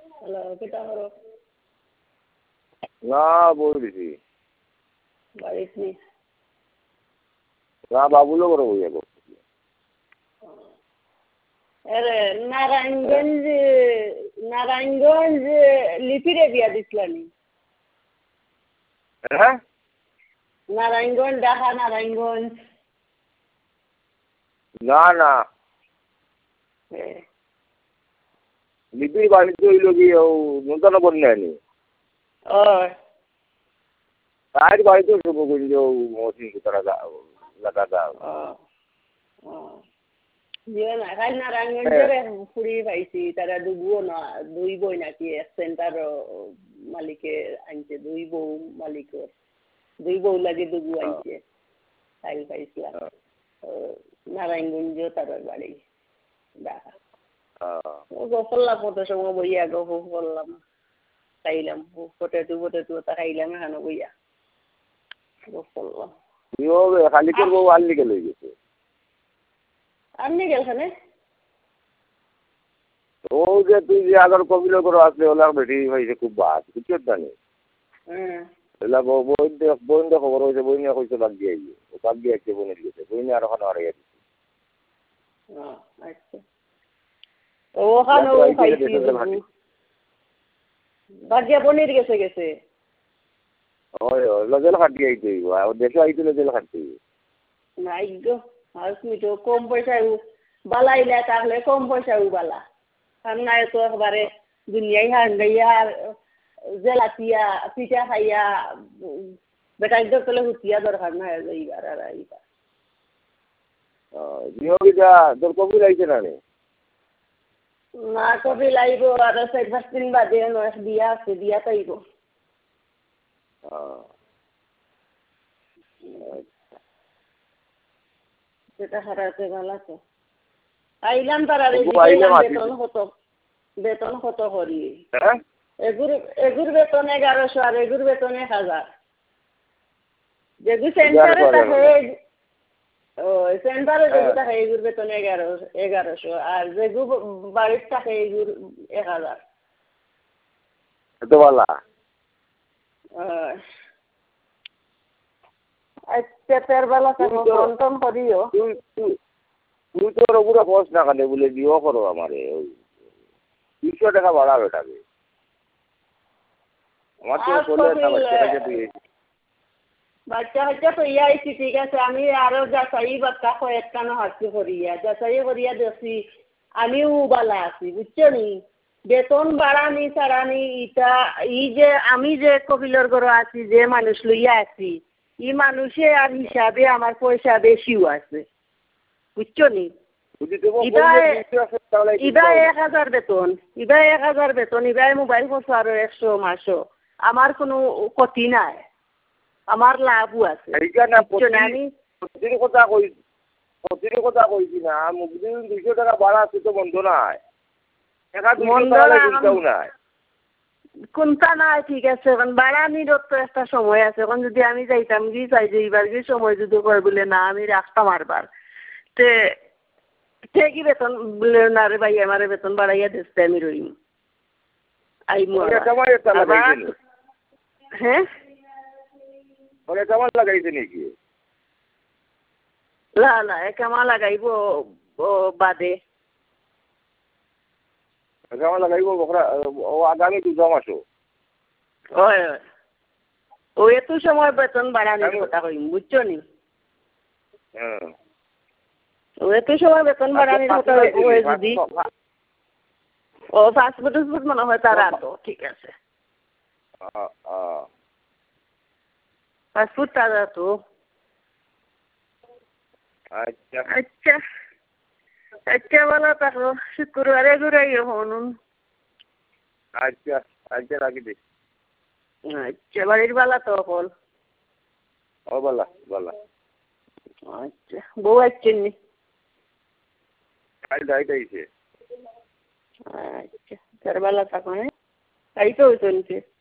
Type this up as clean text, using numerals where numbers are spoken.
Hello, কিতা করো? না বই দিছি বাড়িতে নি? না বাবুলো করে বই যাবো। আরে নারায়ণগঞ্জ লিপিরে বিয়া দিছিলানি। হ্যাঁ নারায়ণগঞ্জ ঢাকা নারায়ণগঞ্জ। না না লিপির বাড়িতে হইল কি নূতন বন্যানি তার বাড়িতে শুভ করি মসিন তারা লাগা কাল নারায়ণগঞ্জের ফুড়ি পাইছি তারা দুই বই নাকি এক সেন্টার মালিকে আনছে দুই বউ মালিকের দুই বউ লাগে দুগু আনছে কাল পাইছিলাম নারায়ণগঞ্জ তার বাড়ি দেখা করলাম কত সময় বইয়া গপ করলাম খাইলাম পটেটো তা খাইলাম এখানে বইয়া গপ করলাম খালিকের বউ আল্লি গেল গেছে আপনি গেলখানে ও যে তুই যে আগর কবিল করে আসলে ওলা বেটি হয়েছে খুব বাদ বুঝছো জানি এলা বইন খবর হয়েছে বইনে কইছে বাদ দিয়ে ও বাদ দিয়ে আসছে বইনের গেছে বইনে আর ওখানে হারিয়ে দিচ্ছে আচ্ছা ওখানেও খাইছি বাগিয়া পনির গেছে ওই লজেল খাটি আইতে দেশে আইতে লজেল খাটি নাই গো মিটো কম পয়সায় বালাইলে তাহলে কম পয়সাও বালা নাই তো একবারে দুনিয়ায় হাঙ্গাইয়া জেলাতিয়া পিঠা খাইয়া বেটাইদের তলে হুতিয়া দরকার না এইবার আর এইবার বিহবিটা তোর কবি লাগছে না না কবি লাইব আর 4-5 দিন বাদে বিয়া আছে বিয়া তাইব সেটা হারাতে ভালো তো আইলাম তারা বেতন কত করি এগুর বেতন 1100 আর এগুর বেতন 1000 যেগু সেন্টারে থাকে সেন্টারে যেগু থাকে এগুর বেতন 1100 আর যেগু বাড়ির থাকে এগুর 1000 এত ভালা আচ্ছা তের বেলা কম করিও তুই তোর ওগুলো খরচ না কাটে বলে দিও করো আমারে 200 টাকা ভাড়া বেটাবে আমার তো চলে একটা বাচ্চাটাকে দিয়েছি বাচ্চা তো আইছি ঠিক আছে আমি আরো যাচাই বাচ্চা কয়েকখানো হাসি করিয়া যাচাই করিয়া দেখছি আমিও বালা আছি বুঝছো নি বেতন বাড়ানি ছাড়ানি ইটা যে আমি যে কপিলর ঘর আছি যে মানুষ লইয়া আছি ই মানুষে আর হিসাবে আমার পয়সা বেশিও আছে বুঝছো নি ইবা 1000 বেতন ইবা 1000 বেতন ইবাই মোবাইল খরচ আরো 100 মাসও আমার কোনো ক্ষতি নাই আমার লাভও আছে আমি কথা কইছি না মুখদিন 200 টাকা ভাড়া আছে তো বন্ধ নাই নাই কোনটা নাই ঠিক আছে এখন বাড়ানির তো একটা সময় আছে এখন যদি আমি যাইতাম কি চাই যে এইবার কি সময় যদি কয় বলে না আমি রাখতাম আরবার কি বেতন বলে না রে ভাই আমার বেতন বাড়াইয়া দিচ্ছে আমি রইম হ্যাঁ লাগাইছে নাকি না একামা লাগাইব বাদে লাগাইব আগামী 2 মাসও হয় ও এত সময় বেতন বাড়ানোর কথা কইম বুঝছো নি ও এত সময় বেতন বাড়ানোর কথা কই যদি ও পাসপোর্ট মনে হয় তারা তো ঠিক আছে পাসপোর্ট তারা তো আচ্ছা আচ্ছা আচ্ছা ভালো থাকো শুক্রবারে ঘুরাইও হনুন আচ্ছা আচ্ছা রাখি দে আচ্ছা বাড়ির বালা তো বল বালা বালা আচ্ছা বউ আসছেন নি আইছে আচ্ছা তার বালা থাকো হ্যাঁ তাই তো হইতো নিচে